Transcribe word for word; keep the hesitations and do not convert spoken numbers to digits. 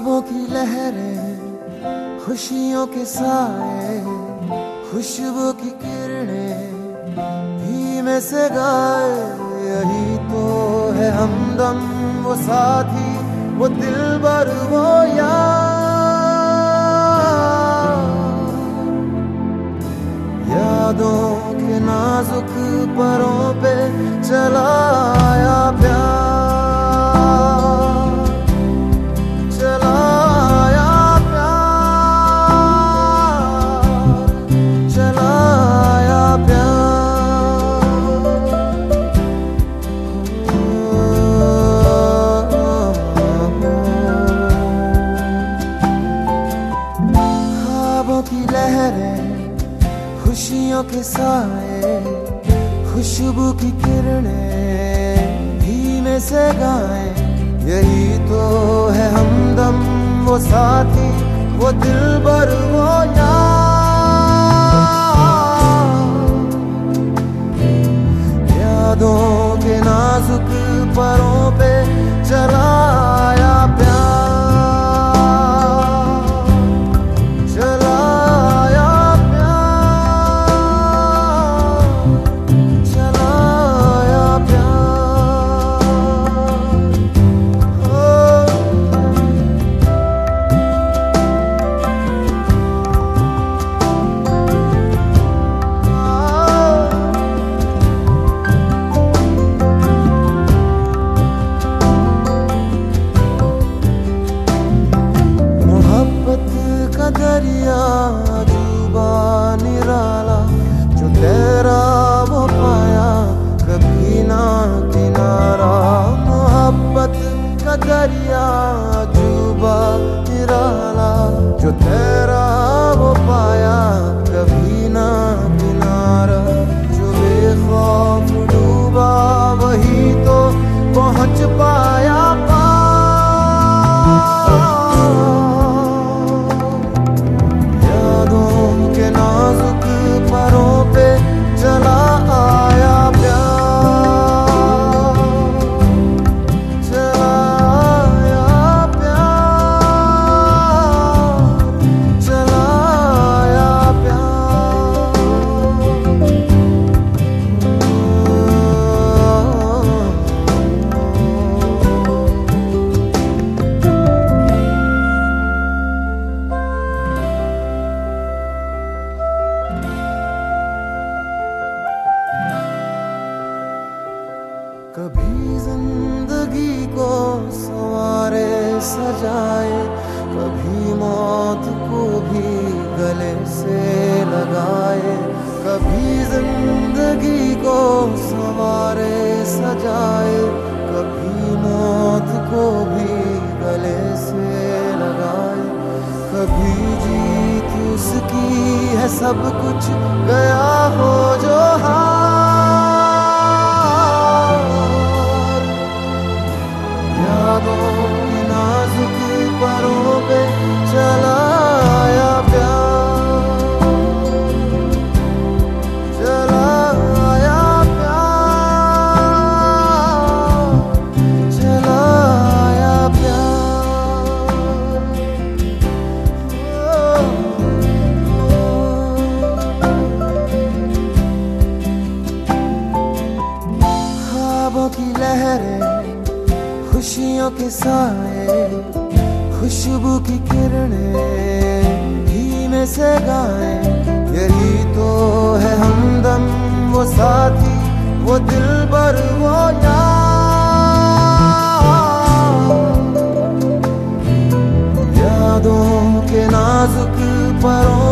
ख्वाबों की लहरें, खुशियों के साए, खुशबू की किरणें धीमे से गाए। यही तो है हमदम, वो साथी, वो दिलबर, वो यार। यादों के नाजुक परों पे चलाया प्यार, की लहरें, खुशियों के साए, खुशबू की किरणें धीमे से गाएं। यही तो है हमदम, वो साथी, वो दिलबर, वो यार। यादों के नाजुक परों पे चलाया प्यार, दरिया जुबा निराला, जो तेरा वो पाया कभी ना किनारा। मोहब्बत का दरिया जुबा निराला, जो तेरा वो पाया कभी ना किनारा। जो बेखौफ डूबा वही तो पहुंच पाया पार। नाजुक परों पे चला आया प्यार, चला आया प्यार, चला आया प्यार। कभी जिंदगी को सवारे सजाए, कभी मौत को भी गले से लगाए। कभी जिंदगी को सवारे सजाए, कभी मौत को भी गले से लगाए। कभी जीत उसकी है सब कुछ गया हो जो हार। यादों की नाजुक परों पे चलाया प्यार, चलाया प्यार, चलाया प्यार। ख्वाबों की लहरें, खुशियों के साए, खुशबू की किरणें धीमे से गाएं। यही तो है हमदम, वो साथी, वो दिलबर, वो यार। यादों के नाजुक परों